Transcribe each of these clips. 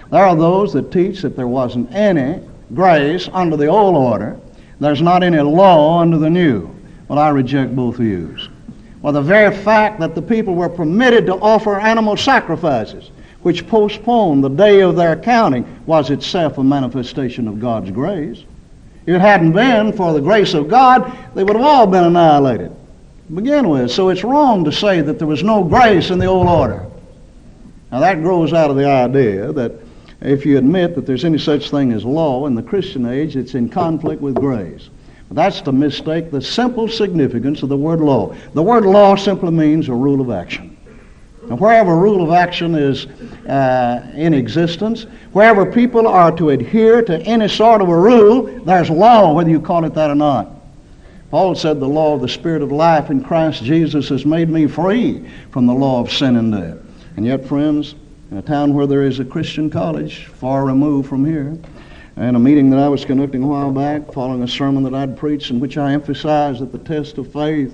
There are those that teach that there wasn't any grace under the old order. There's not any law under the new. Well, I reject both views. Well, the very fact that the people were permitted to offer animal sacrifices, which postponed the day of their counting, was itself a manifestation of God's grace. If it hadn't been for the grace of God, they would have all been annihilated to begin with. So it's wrong to say that there was no grace in the old order. Now that grows out of the idea that if you admit that there's any such thing as law in the Christian age, it's in conflict with grace. But that's to mistake the simple significance of the word law. The word law simply means a rule of action. And wherever rule of action is in existence, wherever people are to adhere to any sort of a rule, there's law, whether you call it that or not. Paul said the law of the Spirit of life in Christ Jesus has made me free from the law of sin and death. And yet, friends, in a town where there is a Christian college far removed from here, and a meeting that I was conducting a while back following a sermon that I'd preached in which I emphasized that the test of faith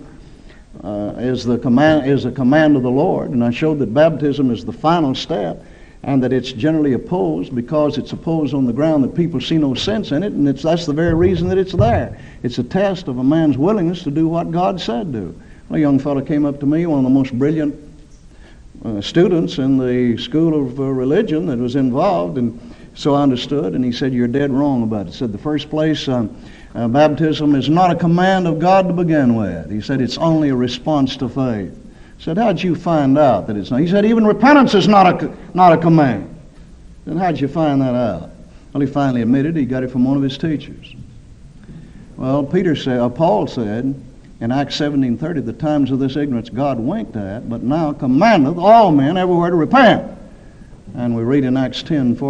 is a command of the Lord, and I showed that baptism is the final step and that it's generally opposed because it's opposed on the ground that people see no sense in it, and that's the very reason that it's there. It's a test of a man's willingness to do what God said do. A young fellow came up to me, one of the most brilliant students in the school of religion that was involved, and so I understood, and he said, "You're dead wrong about it." He said, "The first place, baptism is not a command of God to begin with." He said, "It's only a response to faith." I said, "How'd you find out that it's not?" He said, "Even repentance is not a command." Then how'd you find that out? Well, he finally admitted he got it from one of his teachers. Well, Paul said in Acts 17:30, "The times of this ignorance God winked at, but now commandeth all men everywhere to repent." And we read in Acts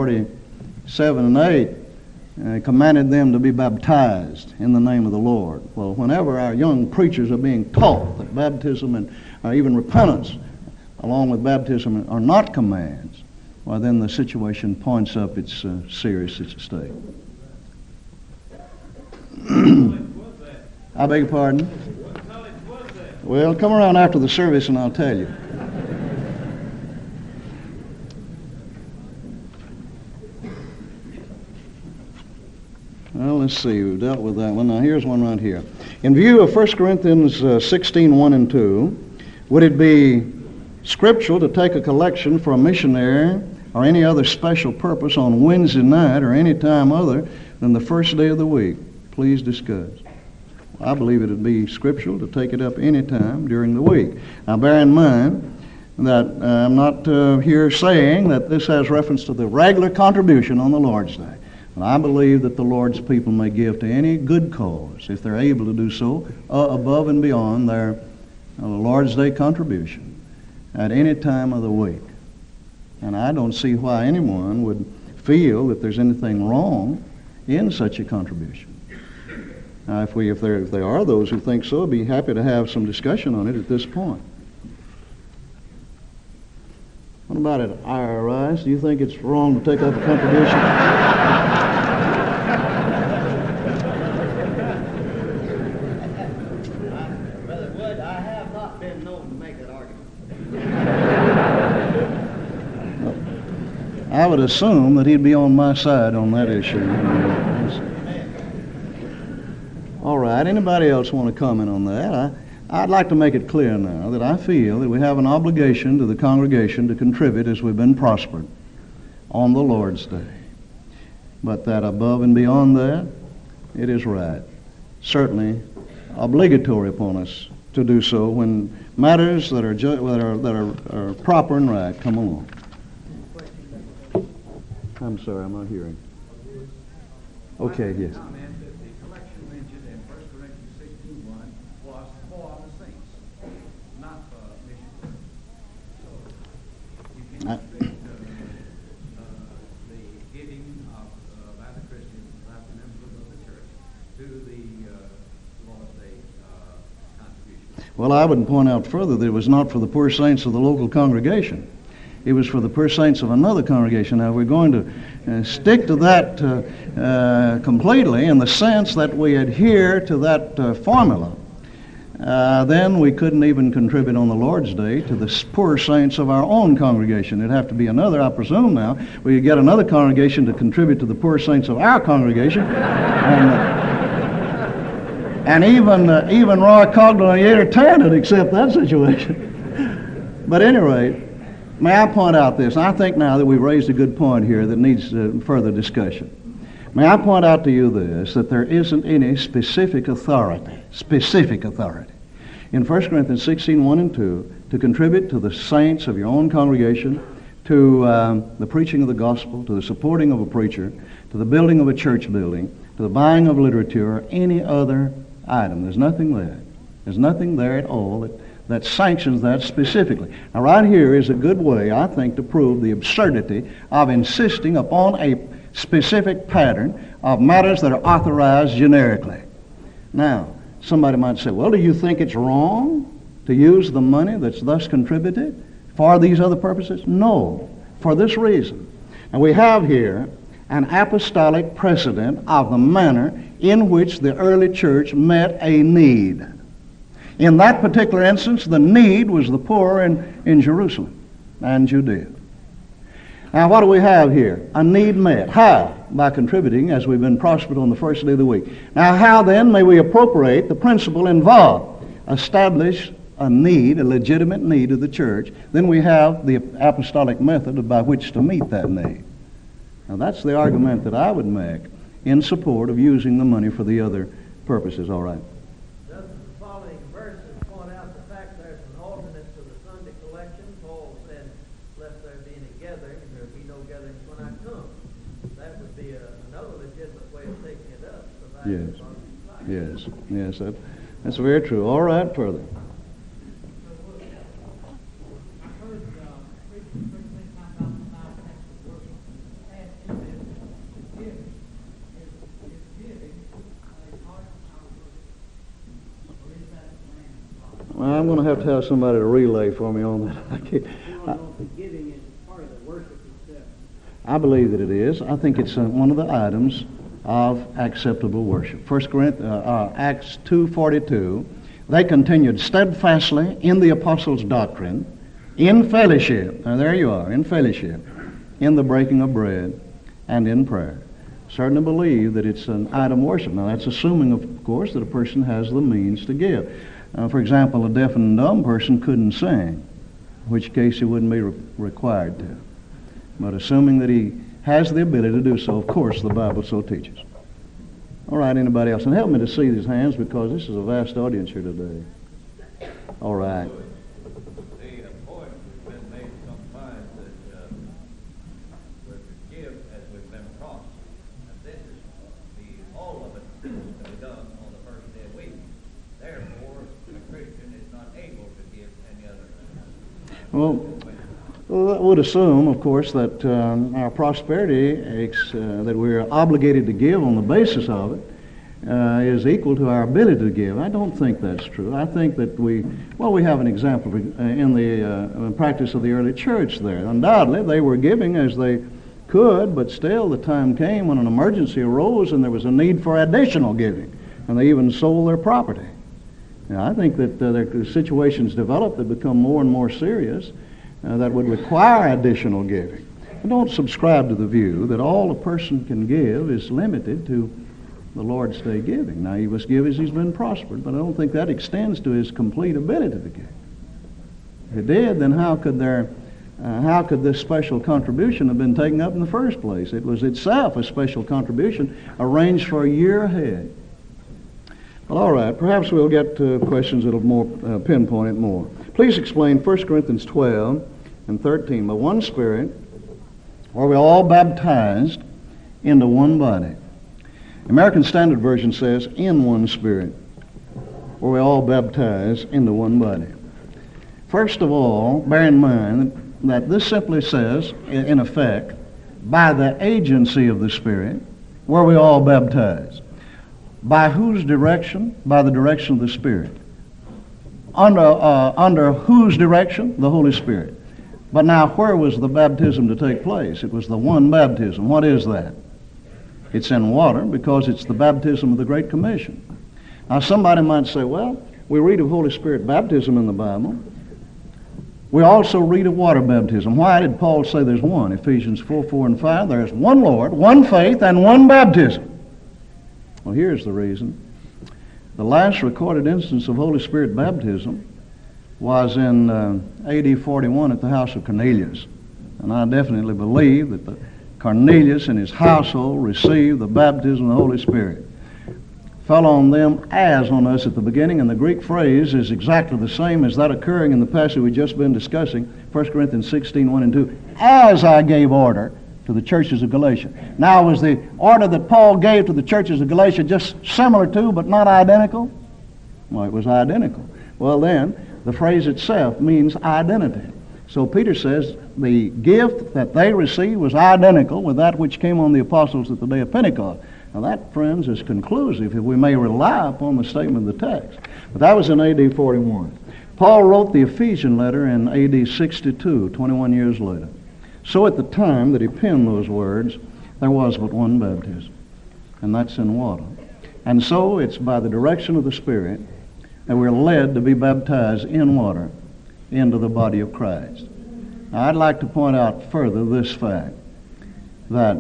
10:47 and 8, commanded them to be baptized in the name of the Lord. Well, whenever our young preachers are being taught that baptism and even repentance, along with baptism, are not commands, well, then the situation points up its serious state. I beg your pardon? Well, come around after the service and I'll tell you. Well, let's see. We've dealt with that one. Now, here's one right here. In view of 1 Corinthians 16:1 and 2, would it be scriptural to take a collection for a missionary or any other special purpose on Wednesday night or any time other than the first day of the week? Please discuss. I believe it would be scriptural to take it up any time during the week. Now, bear in mind that I'm not here saying that this has reference to the regular contribution on the Lord's Day. And I believe that the Lord's people may give to any good cause, if they're able to do so, above and beyond their Lord's Day contribution at any time of the week. And I don't see why anyone would feel that there's anything wrong in such a contribution. Now, if there are those who think so, I'd be happy to have some discussion on it at this point. What about it, IRS? Do you think it's wrong to take up a contribution? Brother Wood, I have not been known to make that argument. I would assume that he'd be on my side on that issue. All right, anybody else want to comment on that? I'd like to make it clear now that I feel that we have an obligation to the congregation to contribute as we've been prospered on the Lord's Day. But that above and beyond that, it is right, certainly obligatory upon us to do so when matters that are proper and right come along. I'm sorry, I'm not hearing. Okay, yes. The giving by the Christians, by the members of the church, to the Lord's Day contribution. Well, I would point out further that it was not for the poor saints of the local congregation. It was for the poor saints of another congregation. Now, we're going to stick to that completely in the sense that we adhere to that formula. then we couldn't even contribute on the Lord's Day to the poor saints of our own congregation. It'd have to be another, I presume now, we could get another congregation to contribute to the poor saints of our congregation. And even Roy Cogdell and Yater Tarrant would accept that situation. But at any rate, may I point out this? I think now that we've raised a good point here that needs further discussion. May I point out to you this, that there isn't any specific authority in 1 Corinthians 16, 1 and 2 to contribute to the saints of your own congregation, to the preaching of the gospel, to the supporting of a preacher, to the building of a church building, to the buying of literature, or any other item. There's nothing there. There's nothing there at all that sanctions that specifically. Now right here is a good way, I think, to prove the absurdity of insisting upon a specific pattern of matters that are authorized generically. Now, somebody might say, well, do you think it's wrong to use the money that's thus contributed for these other purposes? No, for this reason. And we have here an apostolic precedent of the manner in which the early church met a need. In that particular instance, the need was the poor in Jerusalem and Judea. Now, what do we have here? A need met. How? By contributing as we've been prospered on the first day of the week. Now, how then may we appropriate the principle involved? Establish a need, a legitimate need of the church. Then we have the apostolic method by which to meet that need. Now, that's the argument that I would make in support of using the money for the other purposes. All right. Doesn't the following verses point out the fact there's an alternate to the Sunday collection? Paul said, lest there be any gathering, and there be no gatherings when I come. That would be another legitimate way of taking it up. Yes, that's very true. All right, further. Well, I'm going to have somebody to relay for me on that. I believe that it is. I think it's one of the items of acceptable worship. 1 Corinthians, Acts 2:42, they continued steadfastly in the apostles' doctrine, in fellowship. Now there you are, in fellowship, in the breaking of bread, and in prayer. Certainly believe that it's an item of worship. Now that's assuming, of course, that a person has the means to give. For example, a deaf and dumb person couldn't sing, in which case he wouldn't be required to. But assuming that he has the ability to do so, of course, the Bible so teaches. All right, anybody else? And help me to see these hands because this is a vast audience here today. All right. The point has been made sometimes that we're to give as we've been taught. And this is all of it is to be done on the first day of the week. Therefore, a Christian is not able to give any other. Well, that would assume, of course, that our prosperity, that we're obligated to give on the basis of it, is equal to our ability to give. I don't think that's true. I think that we have an example in the practice of the early church there. Undoubtedly, they were giving as they could, but still the time came when an emergency arose and there was a need for additional giving, and they even sold their property. Now, I think that their situations developed that become more and more serious that would require additional giving. I don't subscribe to the view that all a person can give is limited to the Lord's Day giving. Now, he must give as he's been prospered, but I don't think that extends to his complete ability to give. If it did, then how could this special contribution have been taken up in the first place? It was itself a special contribution arranged for a year ahead. Well, all right, perhaps we'll get to questions that will more pinpoint it more. Please explain 1 Corinthians 12 and 13. By one Spirit, were we all baptized into one body. American Standard Version says, in one Spirit, were we all baptized into one body. First of all, bear in mind that this simply says, in effect, by the agency of the Spirit, were we all baptized. By whose direction? By the direction of the Spirit. Under whose direction? The Holy Spirit. But now, where was the baptism to take place? It was the one baptism. What is that? It's in water because it's the baptism of the Great Commission. Now, somebody might say, well, we read of Holy Spirit baptism in the Bible. We also read of water baptism. Why did Paul say there's one? Ephesians 4, 4, and 5. There's one Lord, one faith, and one baptism. Well, here's the reason. The last recorded instance of Holy Spirit baptism was in AD 41 at the house of Cornelius. And I definitely believe that Cornelius and his household received the baptism of the Holy Spirit. Fell on them as on us at the beginning, and the Greek phrase is exactly the same as that occurring in the passage we've just been discussing, 1 Corinthians 16, 1 and 2. As I gave order to the churches of Galatia. Now, was the order that Paul gave to the churches of Galatia just similar to, but not identical? Well, it was identical. Well, then, the phrase itself means identity. So Peter says the gift that they received was identical with that which came on the apostles at the day of Pentecost. Now that, friends, is conclusive if we may rely upon the statement of the text. But that was in A.D. 41. Paul wrote the Ephesian letter in A.D. 62, 21 years later. So at the time that he penned those words, there was but one baptism, and that's in water. And so it's by the direction of the Spirit that we're led to be baptized in water into the body of Christ. Now, I'd like to point out further this fact, that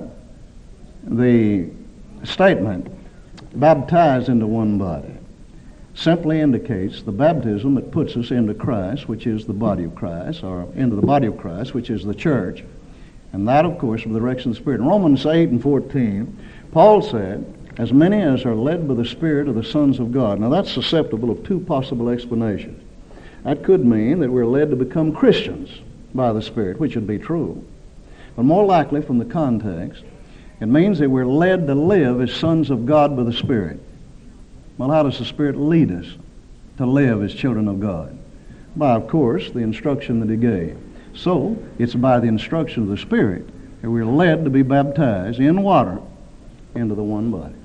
the statement, baptized into one body, simply indicates the baptism that puts us into Christ, which is the body of Christ, or into the body of Christ, which is the church. And that, of course, with the direction of the Spirit. In Romans 8 and 14, Paul said, as many as are led by the Spirit are the sons of God. Now that's susceptible of two possible explanations. That could mean that we're led to become Christians by the Spirit, which would be true. But more likely from the context, it means that we're led to live as sons of God by the Spirit. Well, how does the Spirit lead us to live as children of God? By, of course, the instruction that He gave. So, it's by the instruction of the Spirit that we're led to be baptized in water into the one body.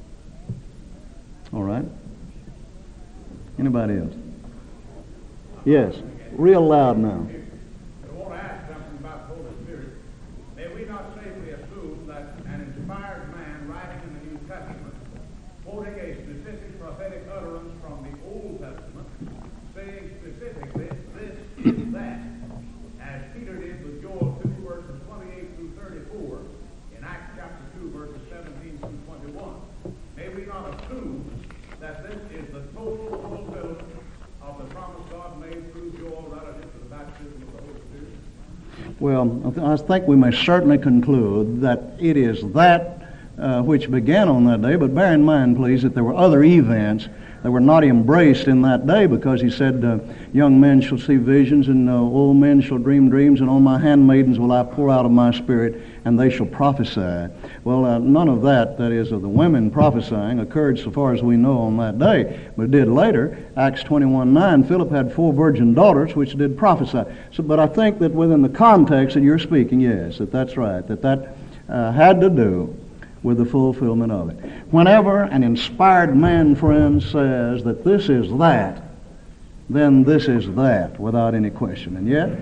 All right? Anybody else? Yes. Real loud now. I want to ask something about the Holy Spirit. May we not safely assume that an inspired man writing in the New Testament, quoting a specific prophetic utterance from the Old Testament, saying specifically, this is that, as Peter did with Joel 2, verses 28 through 34, in Acts chapter 2, verses 17 through 21. May we not assume that this is the total fulfillment of the promise God made through Joel relative to the baptism of the Holy Spirit? Well, I think we may certainly conclude that it is that which began on that day, but bear in mind, please, that there were other events that were not embraced in that day, because he said, young men shall see visions, and old men shall dream dreams, and on my handmaidens will I pour out of my Spirit, and they shall prophesy. Well, none of that, that is, of the women prophesying, occurred so far as we know on that day, but it did later. Acts 21:9, Philip had 4 virgin daughters which did prophesy. So, but I think that within the context that you're speaking, yes, that's right, that had to do with the fulfillment of it. Whenever an inspired man, friend, says that this is that, then this is that, without any question. And yet,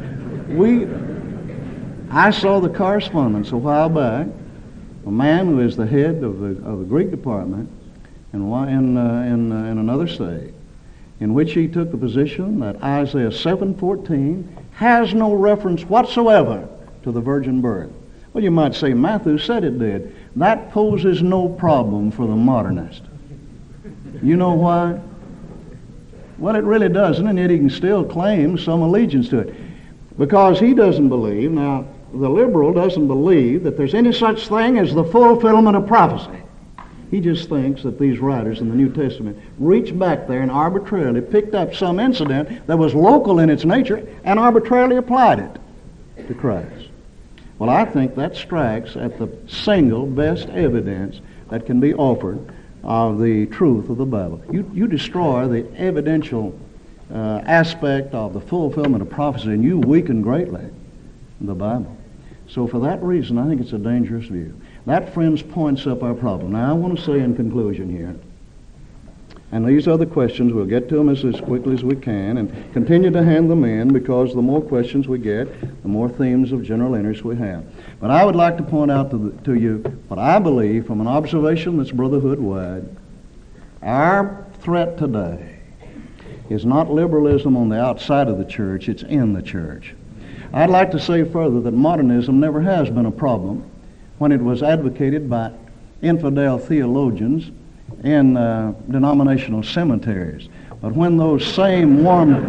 I saw the correspondence a while back, a man who is the head of the Greek department in another state, in which he took the position that Isaiah 7:14 has no reference whatsoever to the virgin birth. Well, you might say Matthew said it did. That poses no problem for the modernist. You know why? Well, it really doesn't, and yet he can still claim some allegiance to it. Because he doesn't believe, now, the liberal doesn't believe that there's any such thing as the fulfillment of prophecy. He just thinks that these writers in the New Testament reached back there and arbitrarily picked up some incident that was local in its nature and arbitrarily applied it to Christ. Well, I think that strikes at the single best evidence that can be offered of the truth of the Bible. You destroy the evidential aspect of the fulfillment of prophecy, and you weaken greatly the Bible. So for that reason, I think it's a dangerous view. That, friends, points up our problem. Now, I want to say in conclusion here, and these other questions, we'll get to them as quickly as we can and continue to hand them in, because the more questions we get, the more themes of general interest we have. But I would like to point out to you what I believe from an observation that's brotherhood-wide. Our threat today is not liberalism on the outside of the church, it's in the church. I'd like to say further that modernism never has been a problem when it was advocated by infidel theologians in denominational cemeteries. But when those same warmed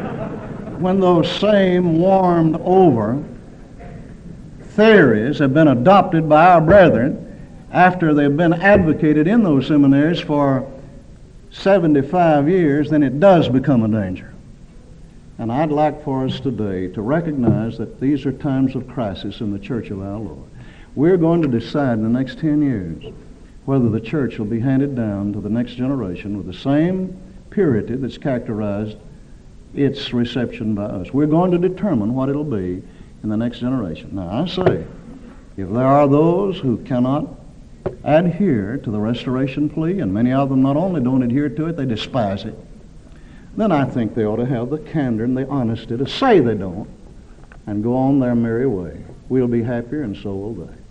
over theories have been adopted by our brethren after they've been advocated in those seminaries for 75 years, then it does become a danger. And I'd like for us today to recognize that these are times of crisis in the church of our Lord. We're going to decide in the next 10 years whether the church will be handed down to the next generation with the same purity that's characterized its reception by us. We're going to determine what it'll be in the next generation. Now, I say, if there are those who cannot adhere to the restoration plea, and many of them not only don't adhere to it, they despise it, then I think they ought to have the candor and the honesty to say they don't and go on their merry way. We'll be happier and so will they.